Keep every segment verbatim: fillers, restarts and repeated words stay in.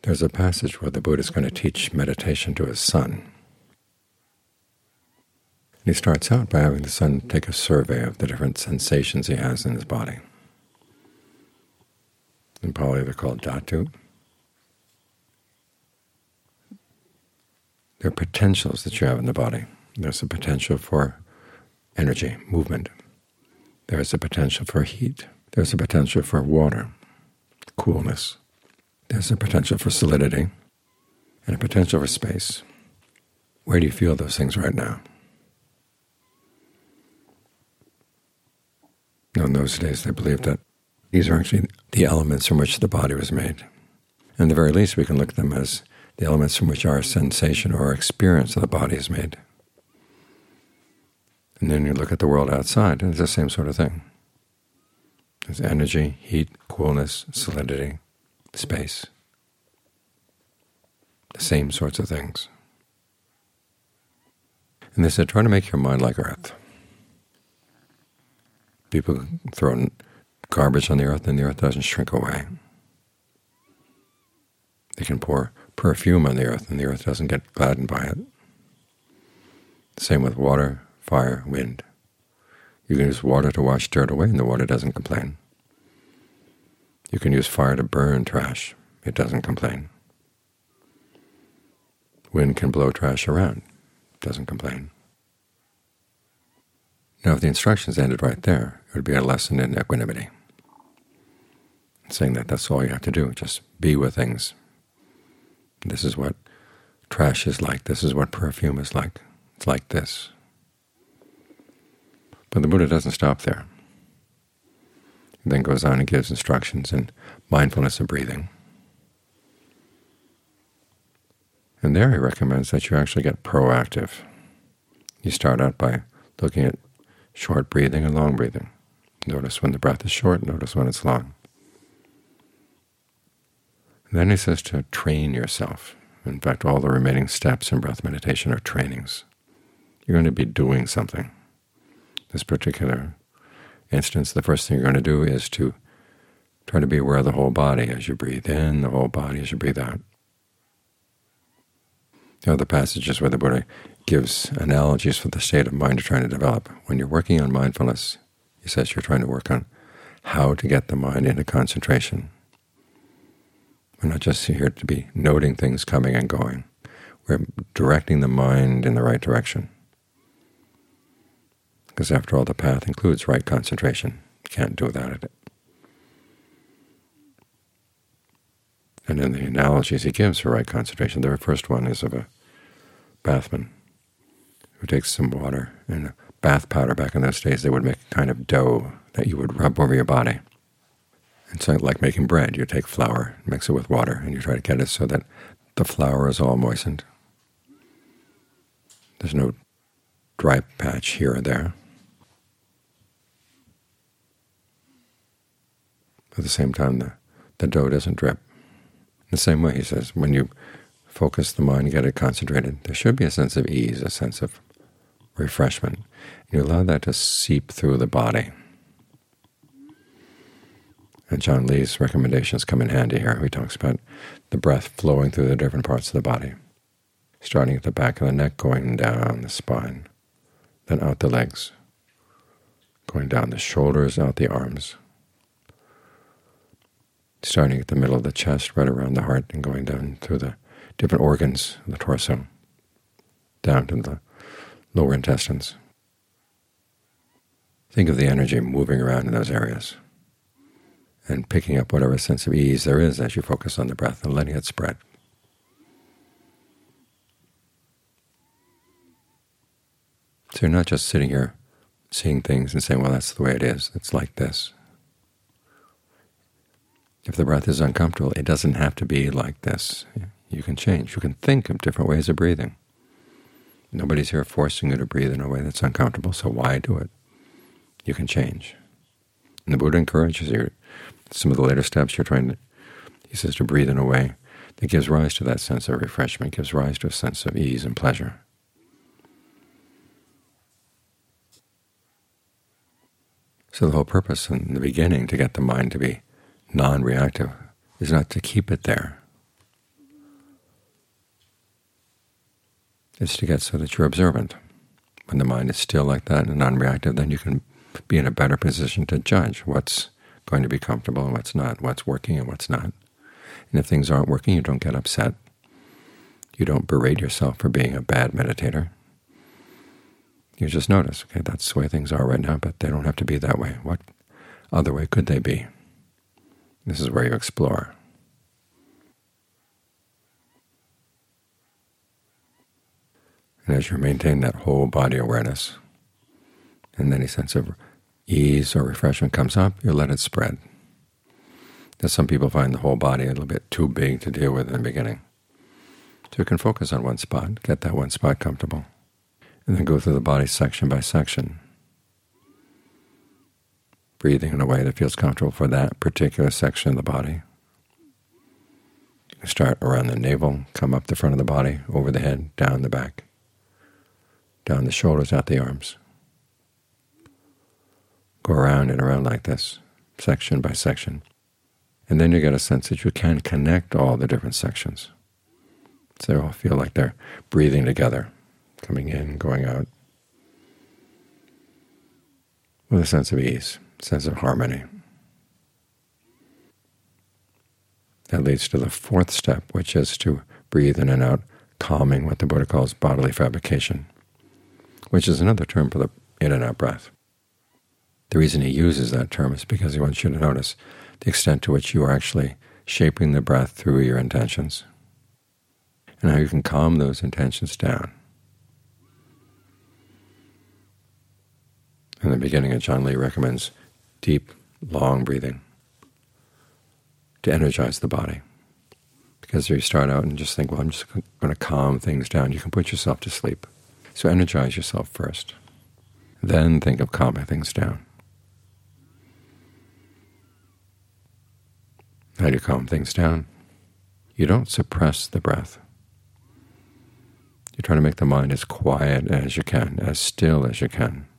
There's a passage where the Buddha is going to teach meditation to his son. And he starts out by having the son take a survey of the different sensations he has in his body. In Pali they're called dhatu. They're potentials that you have in the body. There's a potential for energy, movement. There's a potential for heat. There's a potential for water, coolness. There's a potential for solidity and a potential for space. Where do you feel those things right now? Now, in those days they believed that these are actually the elements from which the body was made. And at the very least we can look at them as the elements from which our sensation or our experience of the body is made. And then you look at the world outside, and it's the same sort of thing. There's energy, heat, coolness, solidity, space. The same sorts of things. And they said, try to make your mind like earth. People throw garbage on the earth, and the earth doesn't shrink away. They can pour perfume on the earth, and the earth doesn't get gladdened by it. Same with water, fire, wind. You can use water to wash dirt away, and the water doesn't complain. You can use fire to burn trash. It doesn't complain. Wind can blow trash around. It doesn't complain. Now, if the instructions ended right there, it would be a lesson in equanimity, saying that that's all you have to do, just be with things. This is what trash is like. This is what perfume is like. It's like this. But the Buddha doesn't stop there. He then goes on and gives instructions in mindfulness of breathing. And there he recommends that you actually get proactive. You start out by looking at short breathing and long breathing. Notice when the breath is short, notice when it's long. And then he says to train yourself. In fact, all the remaining steps in breath meditation are trainings. You're going to be doing something. This particular instance, the first thing you're going to do is to try to be aware of the whole body as you breathe in, the whole body as you breathe out. The other passages where the Buddha gives analogies for the state of mind you're trying to develop. When you're working on mindfulness, he says you're trying to work on how to get the mind into concentration. We're not just here to be noting things coming and going. We're directing the mind in the right direction. Because after all, the path includes right concentration. You can't do without it. And in the analogies he gives for right concentration, the first one is of a bathman who takes some water and a bath powder. Back in those days, they would make a kind of dough that you would rub over your body. It's like making bread. You take flour, mix it with water, and you try to get it so that the flour is all moistened. There's no dry patch here or there. At the same time, the, the dough doesn't drip. In the same way, he says, when you focus the mind and get it concentrated, there should be a sense of ease, a sense of refreshment. You allow that to seep through the body. And John Lee's recommendations come in handy here. He talks about the breath flowing through the different parts of the body, starting at the back of the neck, going down the spine, then out the legs, going down the shoulders, out the arms, starting at the middle of the chest, right around the heart, and going down through the different organs of the torso, down to the lower intestines. Think of the energy moving around in those areas and picking up whatever sense of ease there is as you focus on the breath and letting it spread. So you're not just sitting here seeing things and saying, well, that's the way it is. It's like this. If the breath is uncomfortable, it doesn't have to be like this. You can change. You can think of different ways of breathing. Nobody's here forcing you to breathe in a way that's uncomfortable, so why do it? You can change. And the Buddha encourages you. Some of the later steps you're trying to, he says, to breathe in a way that gives rise to that sense of refreshment, gives rise to a sense of ease and pleasure. So the whole purpose in the beginning to get the mind to be non-reactive is not to keep it there. is to get so that you're observant. When the mind is still like that and non-reactive, then you can be in a better position to judge what's going to be comfortable and what's not, what's working and what's not. And if things aren't working, you don't get upset. You don't berate yourself for being a bad meditator. You just notice, okay, that's the way things are right now, but they don't have to be that way. What other way could they be? This is where you explore. And as you maintain that whole body awareness, and any sense of ease or refreshment comes up, you let it spread. Now, some people find the whole body a little bit too big to deal with in the beginning. So you can focus on one spot, get that one spot comfortable, and then go through the body section by section, breathing in a way that feels comfortable for that particular section of the body. You can start around the navel, come up the front of the body, over the head, down the back, down the shoulders, out the arms. Go around and around like this, section by section. And then you get a sense that you can connect all the different sections. So they all feel like they're breathing together, coming in, going out, with a sense of ease, a sense of harmony. That leads to the fourth step, which is to breathe in and out, calming, what the Buddha calls bodily fabrication, which is another term for the in and out breath. The reason he uses that term is because he wants you to notice the extent to which you are actually shaping the breath through your intentions, and how you can calm those intentions down. In the beginning, Ajaan Lee recommends deep, long breathing to energize the body. Because if you start out and just think, well, I'm just going to calm things down, you can put yourself to sleep. So energize yourself first. Then think of calming things down. How do you calm things down? You don't suppress the breath. You try to make the mind as quiet as you can, as still as you can.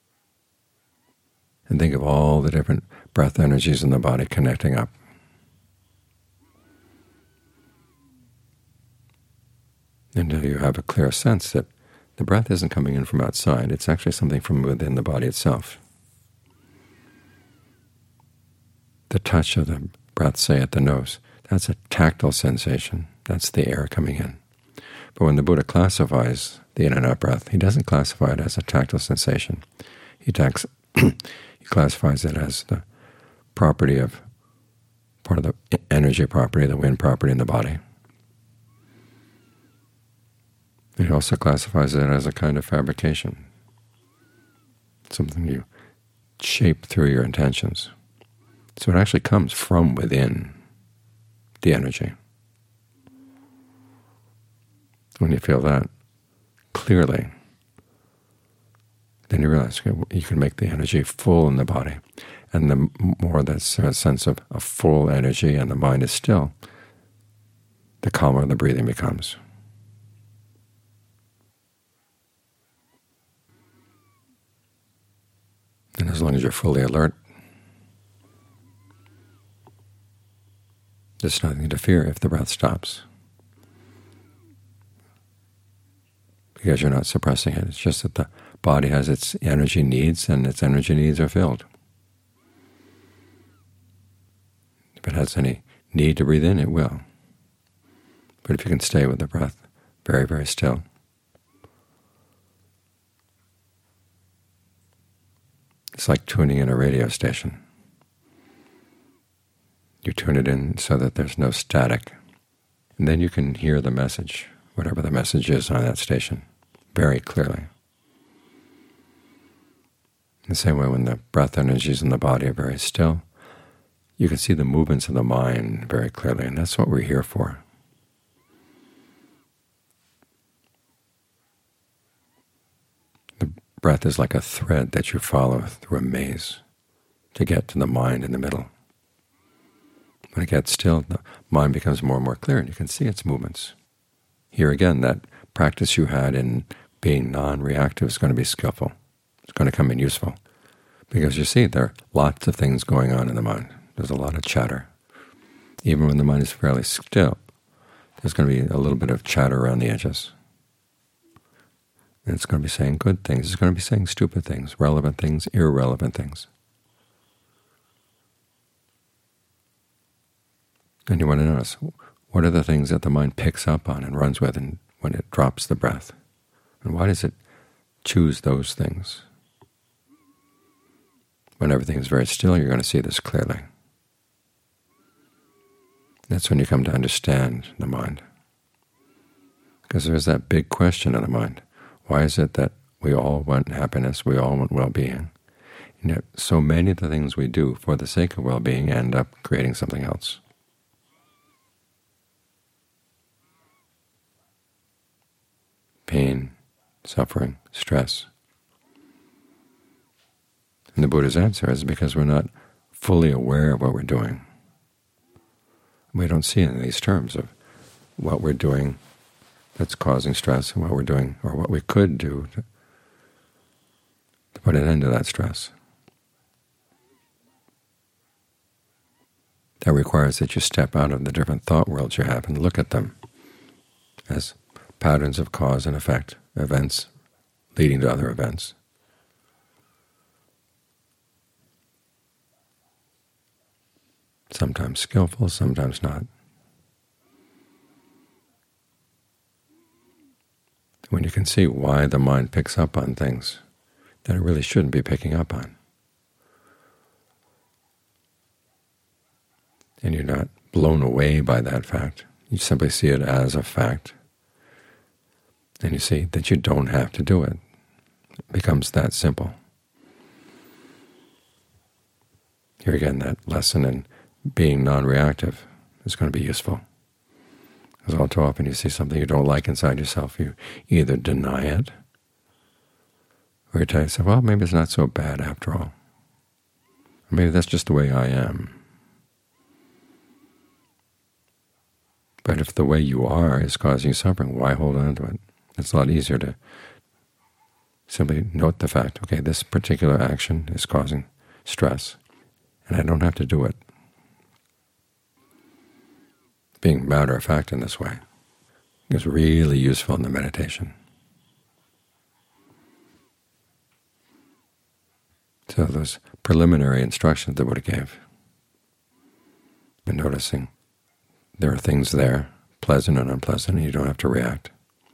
And think of all the different breath energies in the body connecting up. Until you have a clear sense that the breath isn't coming in from outside, it's actually something from within the body itself. The touch of the breath, say, at the nose, that's a tactile sensation. That's the air coming in. But when the Buddha classifies the in and out breath, he doesn't classify it as a tactile sensation. He, tax, he classifies it as the property of, part of the energy property, the wind property in the body. He also classifies it as a kind of fabrication, something you shape through your intentions. So it actually comes from within the energy. When you feel that clearly, then you realize you can make the energy full in the body. And the more that's a sense of a full energy and the mind is still, the calmer the breathing becomes. And as long as you're fully alert, there's nothing to fear if the breath stops, because you're not suppressing it. It's just that the body has its energy needs, and its energy needs are filled. If it has any need to breathe in, it will. But if you can stay with the breath very, very still, it's like tuning in a radio station. You tune it in so that there's no static, and then you can hear the message, whatever the message is on that station, very clearly. In the same way, when the breath energies in the body are very still, you can see the movements of the mind very clearly, and that's what we're here for. The breath is like a thread that you follow through a maze to get to the mind in the middle. When it gets still, the mind becomes more and more clear, and you can see its movements. Here again, that practice you had in being non-reactive is going to be skillful. It's going to come in useful, because you see there are lots of things going on in the mind. There's a lot of chatter. Even when the mind is fairly still, there's going to be a little bit of chatter around the edges. And it's going to be saying good things. It's going to be saying stupid things, relevant things, irrelevant things. And you want to notice, what are the things that the mind picks up on and runs with and when it drops the breath? And why does it choose those things? When everything is very still, you're going to see this clearly. That's when you come to understand the mind. Because there's that big question in the mind. Why is it that we all want happiness, we all want well-being, and yet so many of the things we do for the sake of well-being end up creating something else? Pain, suffering, stress. And the Buddha's answer is because we're not fully aware of what we're doing. We don't see in these terms of what we're doing that's causing stress and what we're doing, or what we could do to, to put an end to that stress. That requires that you step out of the different thought worlds you have and look at them as patterns of cause and effect, events leading to other events. Sometimes skillful, sometimes not. When you can see why the mind picks up on things that it really shouldn't be picking up on, and you're not blown away by that fact, you simply see it as a fact, and you see that you don't have to do it. It becomes that simple. Here again, that lesson in being non-reactive is going to be useful. Because all too often you see something you don't like inside yourself, you either deny it, or you tell yourself, well, maybe it's not so bad after all. Or maybe that's just the way I am. But if the way you are is causing you suffering, why hold on to it? It's a lot easier to simply note the fact, okay, this particular action is causing stress, and I don't have to do it. Being matter-of-fact in this way is really useful in the meditation. So those preliminary instructions the Buddha gave, and noticing there are things there, pleasant and unpleasant, and you don't have to react.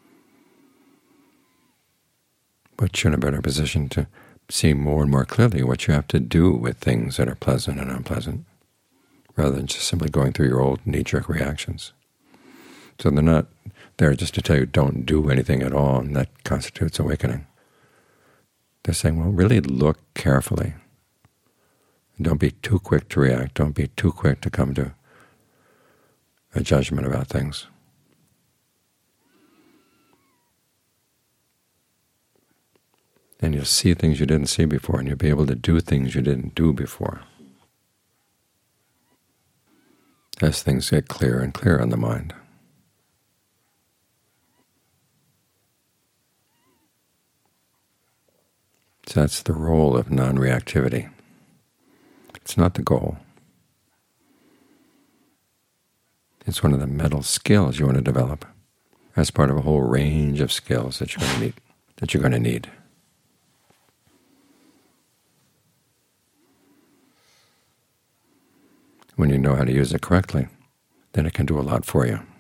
But you're in a better position to see more and more clearly what you have to do with things that are pleasant and unpleasant, rather than just simply going through your old knee-jerk reactions. So they're not there just to tell you don't do anything at all, and that constitutes awakening. They're saying, well, really look carefully. Don't be too quick to react. Don't be too quick to come to a judgment about things. And you'll see things you didn't see before, and you'll be able to do things you didn't do before, as things get clearer and clearer in the mind. So that's the role of non-reactivity. It's not the goal. It's one of the mental skills you want to develop as part of a whole range of skills that you're going to need. That you're going to need. When you know how to use it correctly, then it can do a lot for you.